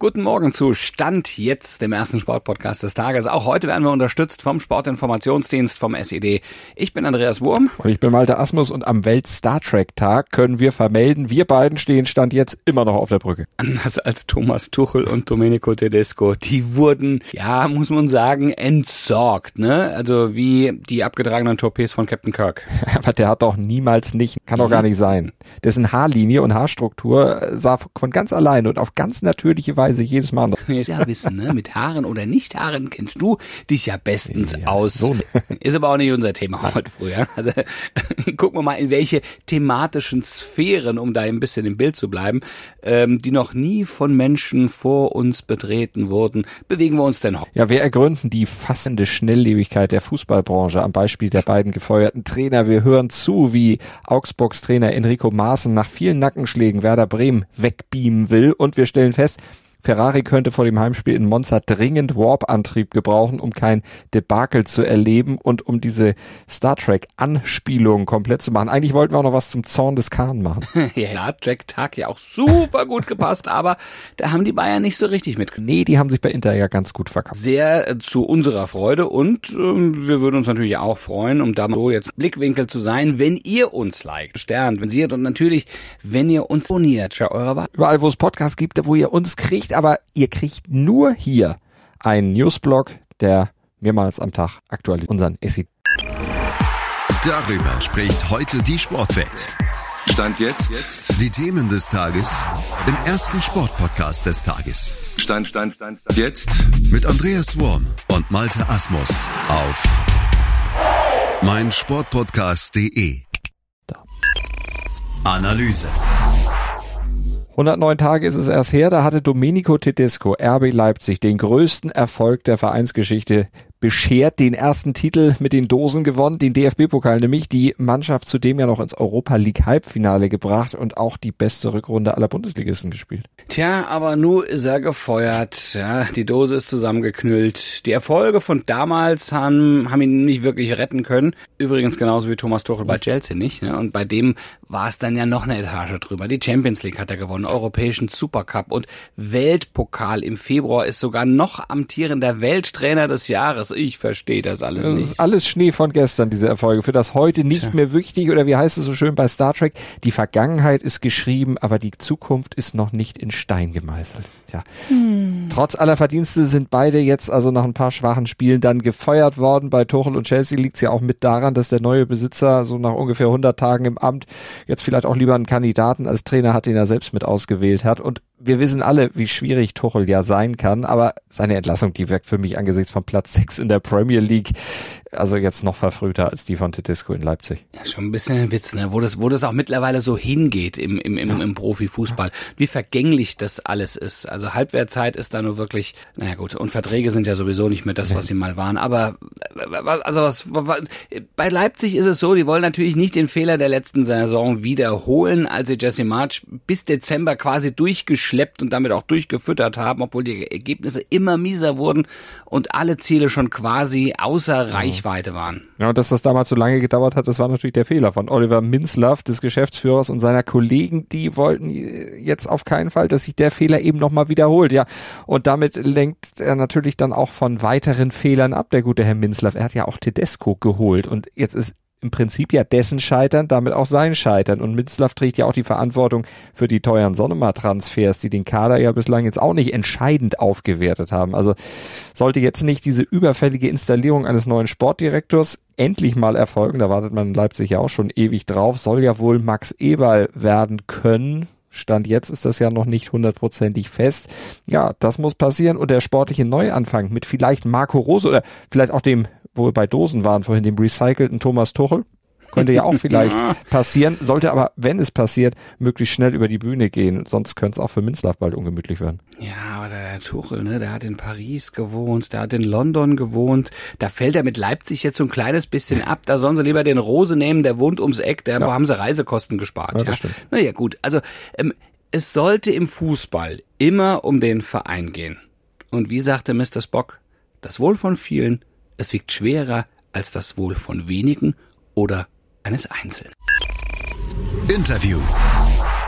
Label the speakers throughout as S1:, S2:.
S1: Guten Morgen zu Stand jetzt, dem ersten Sportpodcast des Tages. Auch heute werden wir unterstützt vom Sportinformationsdienst, vom SED. Ich bin Andreas Wurm.
S2: Und ich bin Malte Asmus und am Welt-Star Trek-Tag können wir vermelden, wir beiden stehen Stand jetzt immer noch auf der Brücke.
S1: Anders als Thomas Tuchel und Domenico Tedesco. Die wurden, ja, muss man sagen, entsorgt, ne? Also wie die abgetragenen Torpedos von Captain Kirk.
S2: Aber der hat doch niemals nicht, kann doch gar nicht sein. Dessen Haarlinie und Haarstruktur sah von ganz alleine und auf ganz natürliche Weise jedes Mal noch.
S1: Ja, wissen, ne? Mit Haaren oder nicht Haaren kennst du dich ja bestens aus.
S2: So.
S1: Ist aber auch nicht unser Thema heute früh, ja? Also gucken wir mal, in welche thematischen Sphären, um da ein bisschen im Bild zu bleiben, die noch nie von Menschen vor uns betreten wurden, bewegen wir uns denn heute.
S2: Ja, wir ergründen die fassende Schnelllebigkeit der Fußballbranche am Beispiel der beiden gefeuerten Trainer. Wir hören zu, wie Augsburgs Trainer Enrico Maaßen nach vielen Nackenschlägen Werder Bremen wegbeamen will, und wir stellen fest, Ferrari könnte vor dem Heimspiel in Monza dringend Warp-Antrieb gebrauchen, um kein Debakel zu erleben und um diese Star Trek-Anspielung komplett zu machen. Eigentlich wollten wir auch noch was zum Zorn des Khan machen.
S1: Ja, Star Trek-Tag ja auch super gut gepasst, aber da haben die Bayern nicht so richtig mitgenommen.
S2: Nee, die haben sich bei Inter ja ganz gut verkauft.
S1: Sehr zu unserer Freude, und wir würden uns natürlich auch freuen, um da mal so jetzt Blickwinkel zu sein, wenn ihr uns liked, sternt, wenn ihr und natürlich, wenn ihr uns abonniert. Eure Wahl.
S2: Überall, wo es Podcasts gibt, wo ihr uns kriegt, aber ihr kriegt nur hier einen Newsblog, der mehrmals am Tag aktualisiert unseren SED.
S3: Darüber spricht heute die Sportwelt. Stand jetzt. Die Themen des Tages im ersten Sportpodcast des Tages. Stand jetzt. Mit Andreas Wurm und Malte Asmus auf meinsportpodcast.de. Analyse.
S2: 109 Tage ist es erst her, da hatte Domenico Tedesco RB Leipzig den größten Erfolg der Vereinsgeschichte beschert, den ersten Titel mit den Dosen gewonnen, den DFB-Pokal, nämlich die Mannschaft zudem ja noch ins Europa-League-Halbfinale gebracht und auch die beste Rückrunde aller Bundesligisten gespielt.
S1: Tja, aber nun ist er gefeuert, ja, die Dose ist zusammengeknüllt. Die Erfolge von damals haben ihn nicht wirklich retten können. Übrigens genauso wie Thomas Tuchel bei Chelsea nicht, ne? Und bei dem war es dann ja noch eine Etage drüber. Die Champions League hat er gewonnen, Europäischen Supercup und Weltpokal. Im Februar ist sogar noch amtierender Welttrainer des Jahres. Ich verstehe das alles nicht.
S2: Das ist alles Schnee von gestern, diese Erfolge. Für das heute nicht mehr wichtig, oder wie heißt es so schön bei Star Trek, die Vergangenheit ist geschrieben, aber die Zukunft ist noch nicht in Stein gemeißelt. Tja. Trotz aller Verdienste sind beide jetzt also nach ein paar schwachen Spielen dann gefeuert worden. Bei Tuchel und Chelsea liegt es ja auch mit daran, dass der neue Besitzer so nach ungefähr 100 Tagen im Amt jetzt vielleicht auch lieber einen Kandidaten als Trainer hat, den er selbst mit ausgewählt hat. Und wir wissen alle, wie schwierig Tuchel ja sein kann, aber seine Entlassung, die wirkt für mich angesichts von Platz 6 in der Premier League also jetzt noch verfrühter als die von Tedesco in Leipzig.
S1: Das ist schon ein bisschen ein Witz, ne? Wo das auch mittlerweile so hingeht im Profifußball. Wie vergänglich das alles ist. Also Halbwertzeit ist da nur wirklich, naja gut, und Verträge sind ja sowieso nicht mehr das, was sie mal waren. Aber bei Leipzig ist es so, die wollen natürlich nicht den Fehler der letzten Saison wiederholen, als sie Jesse Marsch bis Dezember quasi durchgeschleppt und damit auch durchgefüttert haben, obwohl die Ergebnisse immer mieser wurden und alle Ziele schon quasi außer Reichweite waren.
S2: Ja, und dass das damals so lange gedauert hat, das war natürlich der Fehler von Oliver Minzlaff, des Geschäftsführers, und seiner Kollegen. Die wollten jetzt auf keinen Fall, dass sich der Fehler eben nochmal wiederholt. Ja, und damit lenkt er natürlich dann auch von weiteren Fehlern ab, der gute Herr Minzlaff. Er hat ja auch Tedesco geholt und jetzt ist im Prinzip ja dessen Scheitern, damit auch sein Scheitern. Und Minzlaff trägt ja auch die Verantwortung für die teuren Sonnemar-Transfers, die den Kader ja bislang jetzt auch nicht entscheidend aufgewertet haben. Also sollte jetzt nicht diese überfällige Installierung eines neuen Sportdirektors endlich mal erfolgen, da wartet man in Leipzig ja auch schon ewig drauf, soll ja wohl Max Eberl werden können. Stand jetzt ist das ja noch nicht 100%ig fest. Ja, das muss passieren, und der sportliche Neuanfang mit vielleicht Marco Rose oder vielleicht auch dem, wo wir bei Dosen waren vorhin, dem recycelten Thomas Tuchel, könnte ja auch vielleicht passieren, sollte aber, wenn es passiert, möglichst schnell über die Bühne gehen, sonst könnte es auch für Minzlaff bald ungemütlich werden.
S1: Ja, aber der Tuchel, ne, der hat in Paris gewohnt, der hat in London gewohnt, da fällt er mit Leipzig jetzt so ein kleines bisschen ab, da sollen sie lieber den Rose nehmen, der wohnt ums Eck, da haben sie Reisekosten gespart.
S2: Ja, das stimmt.
S1: Naja gut, also es sollte im Fußball immer um den Verein gehen. Und wie sagte Mr. Spock, das Wohl von vielen, es wiegt schwerer als das Wohl von wenigen oder eines Einzelnen.
S3: Interview.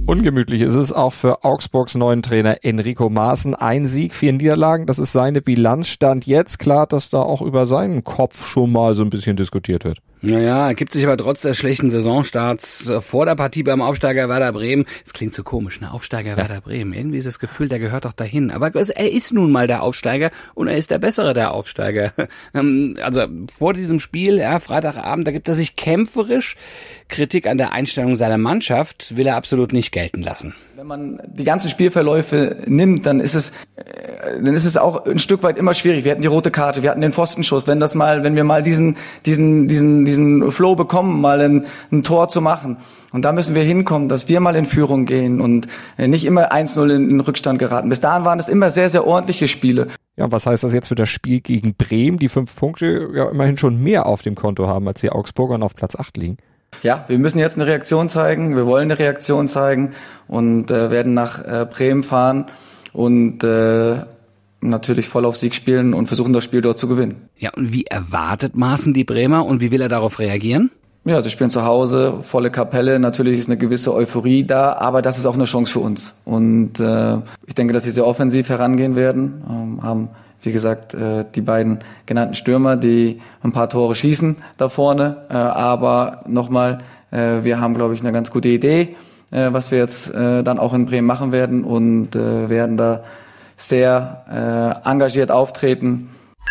S2: Ungemütlich ist es auch für Augsburgs neuen Trainer Enrico Maaßen. 1 Sieg, 4 Niederlagen, das ist seine Bilanz. Stand jetzt klar, dass da auch über seinen Kopf schon mal so ein bisschen diskutiert wird.
S1: Naja, er gibt sich aber trotz des schlechten Saisonstarts vor der Partie beim Aufsteiger Werder Bremen. Es klingt so komisch, ne? Aufsteiger Werder Bremen. Irgendwie ist das Gefühl, der gehört doch dahin. Aber er ist nun mal der Aufsteiger und er ist der Bessere der Aufsteiger. Also vor diesem Spiel, ja, Freitagabend, da gibt er sich kämpferisch. Kritik an der Einstellung seiner Mannschaft will er absolut nicht gelten lassen.
S4: Wenn man die ganzen Spielverläufe nimmt, dann ist es auch ein Stück weit immer schwierig. Wir hatten die rote Karte, wir hatten den Pfostenschuss. Wenn wir mal diesen Flow bekommen, mal ein Tor zu machen. Und da müssen wir hinkommen, dass wir mal in Führung gehen und nicht immer 1-0 in Rückstand geraten. Bis dahin waren es immer sehr, sehr ordentliche Spiele.
S2: Ja, was heißt das jetzt für das Spiel gegen Bremen, die 5 Punkte ja immerhin schon mehr auf dem Konto haben, als die Augsburger und auf Platz 8 liegen?
S4: Ja, wir müssen jetzt eine Reaktion zeigen, wir wollen eine Reaktion zeigen und werden nach Bremen fahren und natürlich voll auf Sieg spielen und versuchen, das Spiel dort zu gewinnen.
S1: Ja, und wie erwartet Maaßen die Bremer und wie will er darauf reagieren?
S4: Ja, sie spielen zu Hause, volle Kapelle, natürlich ist eine gewisse Euphorie da, aber das ist auch eine Chance für uns. Und ich denke, dass sie sehr offensiv herangehen werden, haben wie gesagt, die beiden genannten Stürmer, die ein paar Tore schießen da vorne. Aber nochmal, wir haben, glaube ich, eine ganz gute Idee, was wir jetzt dann auch in Bremen machen werden und werden da sehr engagiert auftreten.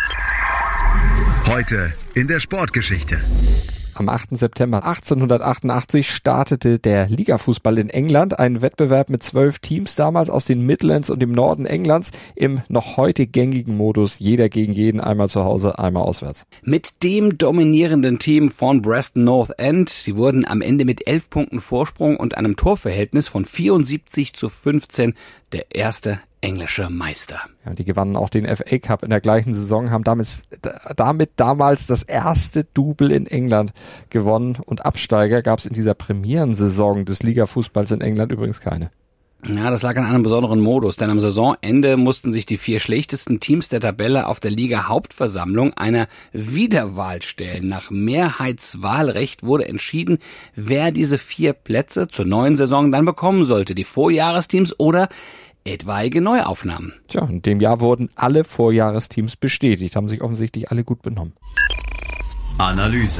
S3: Heute in der Sportgeschichte.
S2: Am 8. September 1888 startete der Ligafußball in England, ein Wettbewerb mit 12 Teams, damals aus den Midlands und dem Norden Englands, im noch heute gängigen Modus jeder gegen jeden, einmal zu Hause, einmal auswärts.
S1: Mit dem dominierenden Team von Preston North End, sie wurden am Ende mit 11 Punkten Vorsprung und einem Torverhältnis von 74:15 der erste englische Meister.
S2: Ja, die gewannen auch den FA Cup in der gleichen Saison, haben damit damals das erste Double in England gewonnen und Absteiger gab es in dieser Premierensaison des Ligafußballs in England übrigens keine.
S1: Ja, das lag an einem besonderen Modus, denn am Saisonende mussten sich die 4 schlechtesten Teams der Tabelle auf der Liga-Hauptversammlung einer Wiederwahl stellen. Nach Mehrheitswahlrecht wurde entschieden, wer diese 4 Plätze zur neuen Saison dann bekommen sollte, die Vorjahresteams oder etwaige Neuaufnahmen.
S2: Tja, in dem Jahr wurden alle Vorjahresteams bestätigt, haben sich offensichtlich alle gut benommen.
S3: Analyse.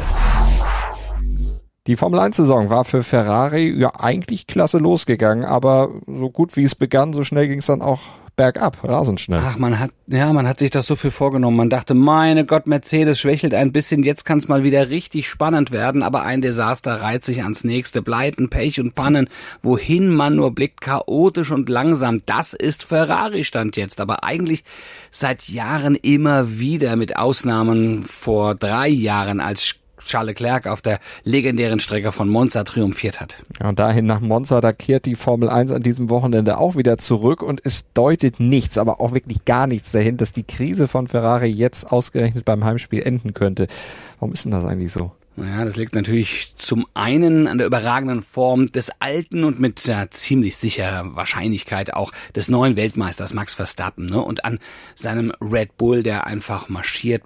S2: Die Formel-1-Saison war für Ferrari ja eigentlich klasse losgegangen, aber so gut wie es begann, so schnell ging es dann auch bergab, rasend schnell.
S1: Ach, man hat sich doch so viel vorgenommen. Man dachte, meine Gott, Mercedes schwächelt ein bisschen, jetzt kann es mal wieder richtig spannend werden, aber ein Desaster reiht sich ans nächste. Pleiten, Pech und Pannen, wohin man nur blickt, chaotisch und langsam. Das ist Ferrari-Stand jetzt, aber eigentlich seit Jahren immer wieder, mit Ausnahmen vor 3 Jahren, als Charles Leclerc auf der legendären Strecke von Monza triumphiert hat.
S2: Ja, und dahin nach Monza, da kehrt die Formel 1 an diesem Wochenende auch wieder zurück und es deutet nichts, aber auch wirklich gar nichts dahin, dass die Krise von Ferrari jetzt ausgerechnet beim Heimspiel enden könnte. Warum ist denn das eigentlich so?
S1: Ja, das liegt natürlich zum einen an der überragenden Form des alten und mit ziemlich sicherer Wahrscheinlichkeit auch des neuen Weltmeisters Max Verstappen, ne? Und an seinem Red Bull, der einfach marschiert.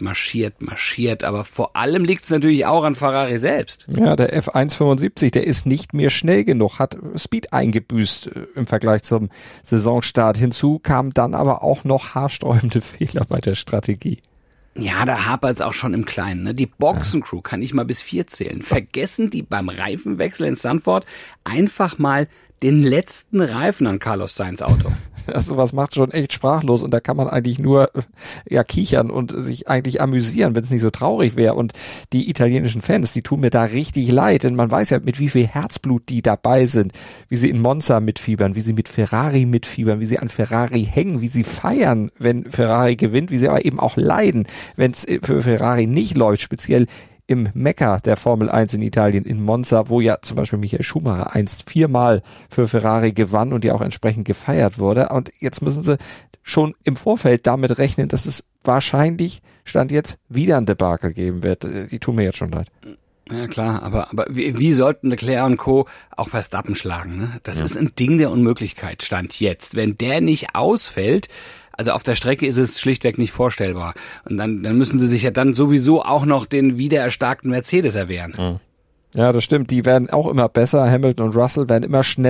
S1: Aber vor allem liegt es natürlich auch an Ferrari selbst.
S2: Ja, der F175, der ist nicht mehr schnell genug, hat Speed eingebüßt im Vergleich zum Saisonstart. Hinzu kamen dann aber auch noch haarsträubende Fehler bei der Strategie.
S1: Ja, da hapert's auch schon im Kleinen. Ne? Die Boxencrew kann nicht mal bis 4 zählen. Vergessen die beim Reifenwechsel in Zandvoort einfach mal den letzten Reifen an Carlos Sainz Auto.
S2: Also was macht schon echt sprachlos und da kann man eigentlich nur kichern und sich eigentlich amüsieren, wenn es nicht so traurig wäre. Und die italienischen Fans, die tun mir da richtig leid, denn man weiß ja, mit wie viel Herzblut die dabei sind, wie sie in Monza mitfiebern, wie sie mit Ferrari mitfiebern, wie sie an Ferrari hängen, wie sie feiern, wenn Ferrari gewinnt, wie sie aber eben auch leiden, wenn es für Ferrari nicht läuft, speziell im Mekka der Formel 1 in Italien, in Monza, wo ja zum Beispiel Michael Schumacher einst 4-mal für Ferrari gewann und ja auch entsprechend gefeiert wurde. Und jetzt müssen sie schon im Vorfeld damit rechnen, dass es wahrscheinlich, Stand jetzt, wieder ein Debakel geben wird. Die tun mir jetzt schon leid.
S1: Ja klar, aber wie sollten Leclerc und Co. auch Verstappen schlagen? Ne? Das ist ein Ding der Unmöglichkeit, Stand jetzt. Wenn der nicht ausfällt, also auf der Strecke ist es schlichtweg nicht vorstellbar. Und dann müssen sie sich ja dann sowieso auch noch den wiedererstarkten Mercedes erwehren.
S2: Ja, das stimmt. Die werden auch immer besser. Hamilton und Russell werden immer schneller.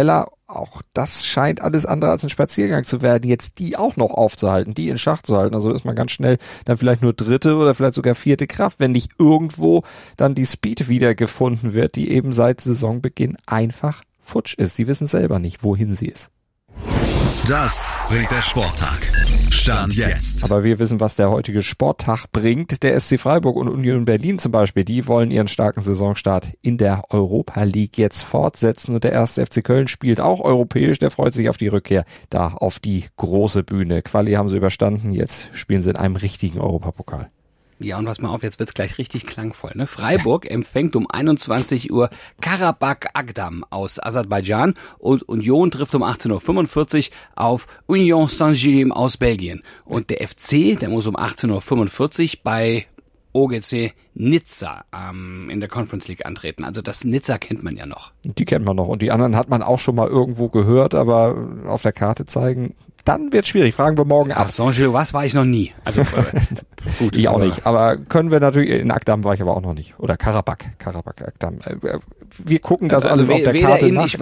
S2: auch das scheint alles andere als ein Spaziergang zu werden, jetzt die auch noch aufzuhalten, die in Schach zu halten. Also ist man ganz schnell dann vielleicht nur 3. oder vielleicht sogar 4. Kraft, wenn nicht irgendwo dann die Speed wiedergefunden wird, die eben seit Saisonbeginn einfach futsch ist. Sie wissen selber nicht, wohin sie ist.
S3: Das bringt der Sporttag. Stand jetzt.
S2: Aber wir wissen, was der heutige Sporttag bringt. Der SC Freiburg und Union Berlin zum Beispiel, die wollen ihren starken Saisonstart in der Europa League jetzt fortsetzen. Und der 1. FC Köln spielt auch europäisch. Der freut sich auf die Rückkehr da auf die große Bühne. Quali haben sie überstanden. Jetzt spielen sie in einem richtigen Europapokal.
S1: Ja, und pass mal auf, jetzt wird's gleich richtig klangvoll. Ne? Freiburg empfängt um 21 Uhr Karabakh Agdam aus Aserbaidschan und Union trifft um 18.45 Uhr auf Union Saint-Gilles aus Belgien. Und der FC, der muss um 18.45 Uhr bei OGC Nizza in der Conference League antreten. Also das Nizza kennt man ja noch.
S2: Die kennt man noch und die anderen hat man auch schon mal irgendwo gehört, aber auf der Karte zeigen, dann wird schwierig. Fragen wir morgen ab.
S1: Saint-Gilloise war ich noch nie. Also
S2: gut, ich auch nicht. Aber können wir natürlich, in Agdam war ich aber auch noch nicht. Oder Karabakh Agdam. Wir gucken das alles auf der Karte nach.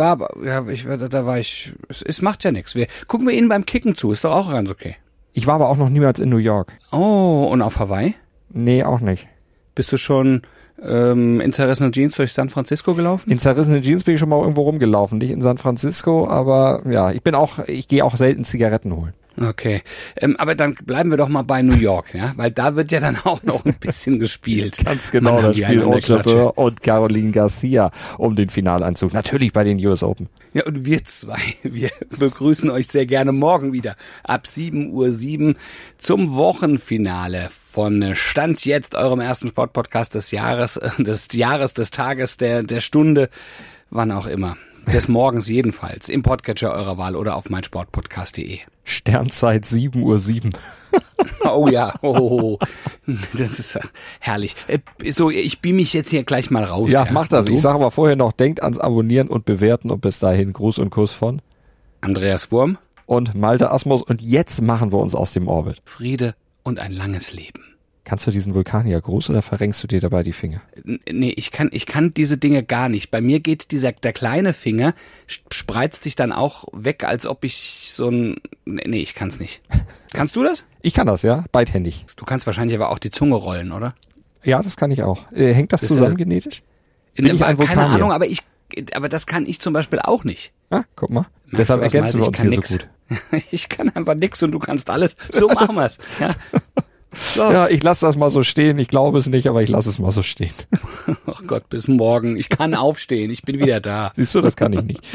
S1: Es macht ja nichts. Gucken wir Ihnen beim Kicken zu, ist doch auch ganz okay.
S2: Ich war aber auch noch niemals in New York.
S1: Oh, und auf Hawaii?
S2: Nee, auch nicht.
S1: Bist du schon in zerrissenen Jeans durch San Francisco gelaufen?
S2: In zerrissenen Jeans bin ich schon mal irgendwo rumgelaufen. Nicht in San Francisco, aber ja, ich gehe auch selten Zigaretten holen.
S1: Okay, aber dann bleiben wir doch mal bei New York, ja, weil da wird ja dann auch noch ein bisschen gespielt.
S2: Ganz genau, da spielen Ochaber und Caroline Garcia um den Finaleinzug. Natürlich bei den US Open.
S1: Ja, und wir zwei, wir begrüßen euch sehr gerne morgen wieder ab 7:07 Uhr zum Wochenfinale von Stand jetzt, eurem ersten Sportpodcast des Jahres, des Tages, der Stunde, wann auch immer. Des Morgens jedenfalls, im Podcatcher eurer Wahl oder auf meinsportpodcast.de.
S2: Sternzeit 7:07 Uhr.
S1: Oh ja, das ist herrlich. So, ich beam mich jetzt hier gleich mal raus.
S2: Ja, mach das. Ich sage aber vorher noch, denkt ans Abonnieren und Bewerten und bis dahin Gruß und Kuss von
S1: Andreas Wurm
S2: und Malte Asmus und jetzt machen wir uns aus dem Orbit.
S1: Friede und ein langes Leben.
S2: Kannst du diesen Vulkaniergruß oder verrenkst du dir dabei die Finger?
S1: Nee, ich kann diese Dinge gar nicht. Bei mir geht der kleine Finger, spreizt sich dann auch weg, als ob ich nee, ich kann's nicht. Kannst du das?
S2: Ich kann das, ja, beidhändig.
S1: Du kannst wahrscheinlich aber auch die Zunge rollen, oder?
S2: Ja, das kann ich auch. Hängt das zusammen genetisch?
S1: Bin ich ein Vulkanier? Keine Ahnung, aber das kann ich zum Beispiel auch nicht.
S2: Ah, guck mal. Deshalb ergänzen wir uns hier so gut.
S1: Ich kann einfach nix und du kannst alles. So machen wir's. Ja. So.
S2: Ja, ich lasse das mal so stehen. Ich glaube es nicht, aber ich lasse es mal so stehen.
S1: Ach Gott, bis morgen. Ich kann aufstehen. Ich bin wieder da.
S2: Siehst du, das kann ich nicht.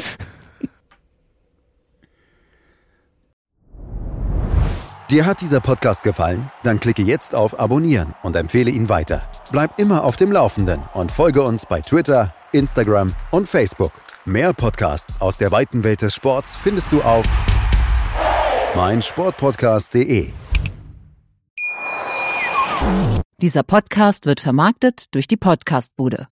S3: Dir hat dieser Podcast gefallen? Dann klicke jetzt auf Abonnieren und empfehle ihn weiter. Bleib immer auf dem Laufenden und folge uns bei Twitter, Instagram und Facebook. Mehr Podcasts aus der weiten Welt des Sports findest du auf meinsportpodcast.de.
S5: Dieser Podcast wird vermarktet durch die Podcastbude.